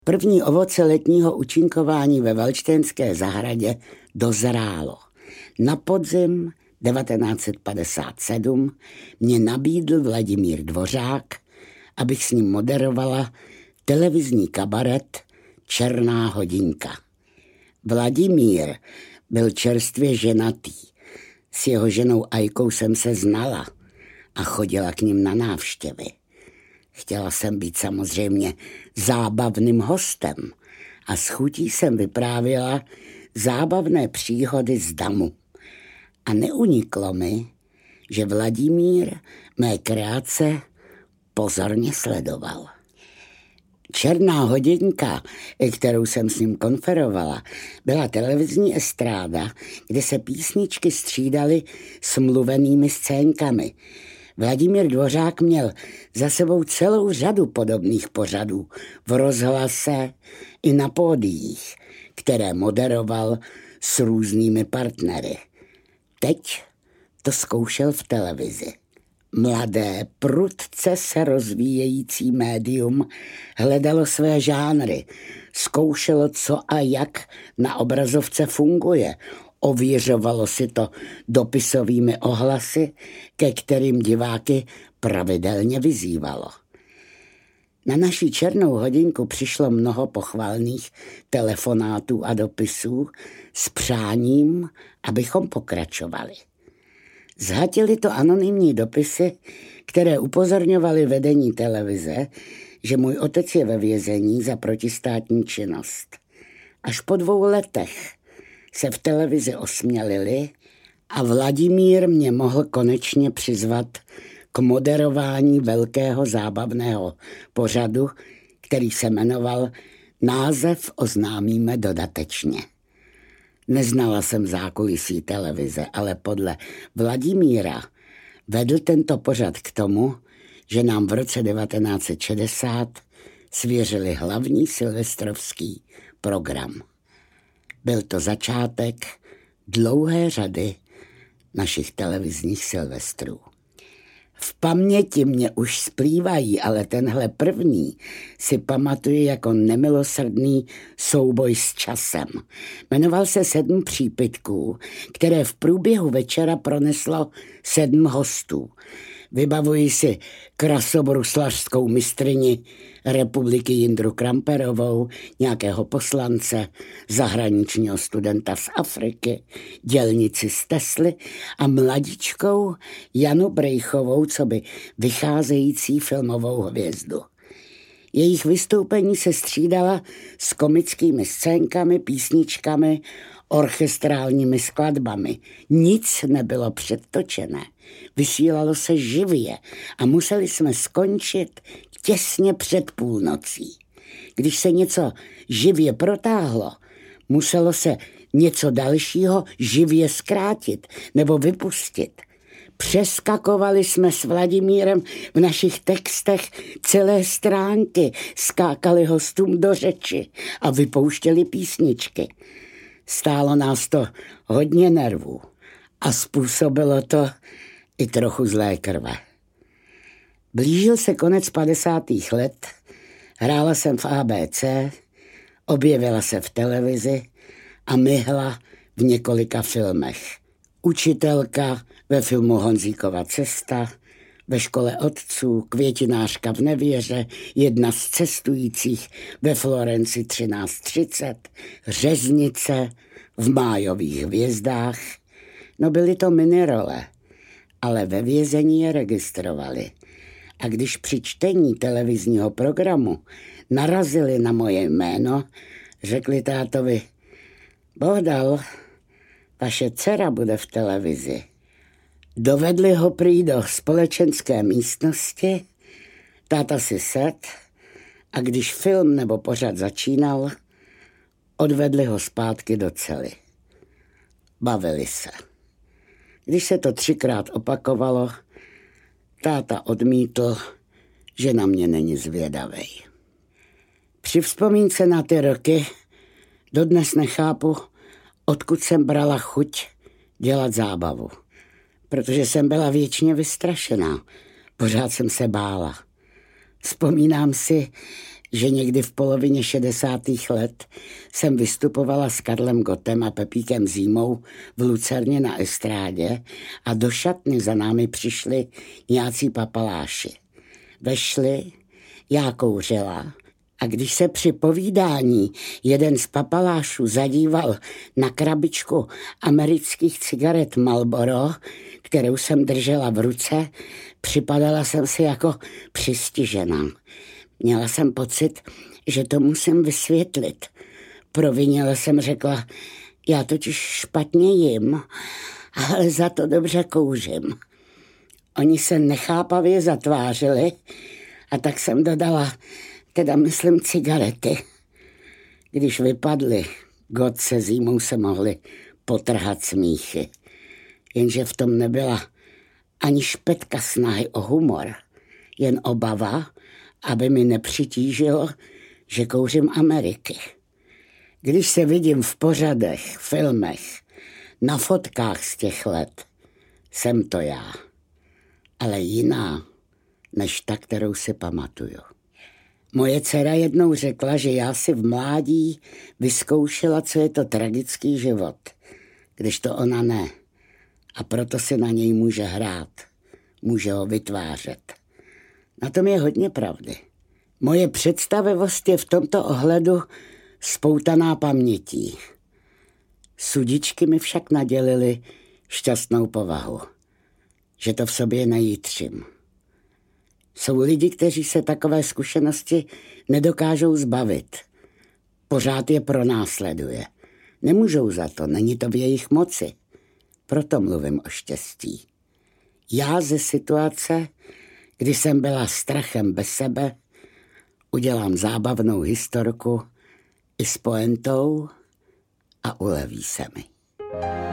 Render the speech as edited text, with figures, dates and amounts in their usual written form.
První ovoce letního účinkování ve Valdštejnské zahradě dozrálo. Na podzim 1957 mě nabídl Vladimír Dvořák, abych s ním moderovala televizní kabaret Černá hodinka. Vladimír byl čerstvě ženatý. S jeho ženou Ajkou jsem se znala a chodila k ním na návštěvy. Chtěla jsem být samozřejmě zábavným hostem a s chutí jsem vyprávěla zábavné příhody z damu. A neuniklo mi, že Vladimír mé kreace pozorně sledoval. Černá hodinka, kterou jsem s ním konferovala, byla televizní estráda, kde se písničky střídaly s mluvenými scénkami. Vladimír Dvořák měl za sebou celou řadu podobných pořadů v rozhlase i na pódiích, které moderoval s různými partnery. Teď to zkoušel v televizi. Mladé, prudce se rozvíjející médium hledalo své žánry, zkoušelo, co a jak na obrazovce funguje, ověřovalo si to dopisovými ohlasy, ke kterým diváky pravidelně vyzývalo. Na naši Černou hodinku přišlo mnoho pochvalných telefonátů a dopisů s přáním, abychom pokračovali. Zhatily to anonymní dopisy, které upozorňovaly vedení televize, že můj otec je ve vězení za protistátní činnost. Až po 2 letech se v televizi osmělili a Vladimír mě mohl konečně přizvat k moderování velkého zábavného pořadu, který se jmenoval Název oznámíme dodatečně. Neznala jsem zákulisí televize, ale podle Vladimíra vedl tento pořad k tomu, že nám v roce 1960 svěřili hlavní silvestrovský program. Byl to začátek dlouhé řady našich televizních silvestrů. V paměti mě už splývají, ale tenhle první si pamatuju jako nemilosrdný souboj s časem. Jmenoval se 7 přípitků, které v průběhu večera proneslo 7 hostů. Vybavuji si krasobruslařskou mistryni republiky Jindru Kramperovou, nějakého poslance, zahraničního studenta z Afriky, dělnici z Tesly a mladičkou Janu Brejchovou, coby vycházející filmovou hvězdu. Jejich vystoupení se střídala s komickými scénkami, písničkami, orchestrálními skladbami. Nic nebylo předtočené. Vysílalo se živě a museli jsme skončit těsně před půlnocí. Když se něco živě protáhlo, muselo se něco dalšího živě zkrátit nebo vypustit. Přeskakovali jsme s Vladimírem v našich textech celé stránky, skákali hostům do řeči a vypouštěli písničky. Stálo nás to hodně nervů a způsobilo to i trochu zlé krve. Blížil se konec 50. let, hrála jsem v ABC, objevila se v televizi a myhla v několika filmech. Učitelka ve filmu Honzíkova cesta, ve škole otců, květinářka v Nevěře, jedna z cestujících ve Florenci 13:30, řeznice v Májových hvězdách. No byly to minirole, ale ve vězení je registrovali. A když při čtení televizního programu narazili na moje jméno, řekli tátovi: Bohdal, vaše dcera bude v televizi. Dovedli ho prý do společenské místnosti, táta si sedl a když film nebo pořad začínal, odvedli ho zpátky do cely. Bavili se. Když se to 3krát opakovalo, táta odmítl, že na mě není zvědavej. Při vzpomínce na ty roky dodnes nechápu, odkud jsem brala chuť dělat zábavu. Protože jsem byla věčně vystrašená. Pořád jsem se bála. Vzpomínám si, že někdy v polovině 60. let jsem vystupovala s Karlem Gottem a Pepíkem Zímou v Lucerně na estrádě a do šatny za námi přišli nějací papaláši. Vešli, já kouřila a když se při povídání jeden z papalášů zadíval na krabičku amerických cigaret Marlboro, kterou jsem držela v ruce, připadala jsem si jako přistižená. Měla jsem pocit, že to musím vysvětlit. Provinile jsem řekla, já totiž špatně jim, ale za to dobře kouřím. Oni se nechápavě zatvářili a tak jsem dodala, teda myslím cigarety. Když vypadly, Gott se Zímou se mohli potrhat smíchy. Jenže v tom nebyla ani špetka snahy o humor, jen obava, aby mi nepřitížilo, že kouřím Ameriky. Když se vidím v pořadech, filmech, na fotkách z těch let, jsem to já, ale jiná, než ta, kterou si pamatuju. Moje dcera jednou řekla, že já si v mládí vyzkoušela, co je to tragický život, když to ona ne. A proto si na něj může hrát, může ho vytvářet. Na tom je hodně pravdy. Moje představivost je v tomto ohledu spoutaná pamětí. Sudičky mi však nadělily šťastnou povahu, že to v sobě nejítřím. Jsou lidi, kteří se takové zkušenosti nedokážou zbavit. Pořád je pronásleduje. Nemůžou za to, není to v jejich moci. Proto mluvím o štěstí. Já ze situace, kdy jsem byla strachem bez sebe, udělám zábavnou historku i s pointou a uleví se mi.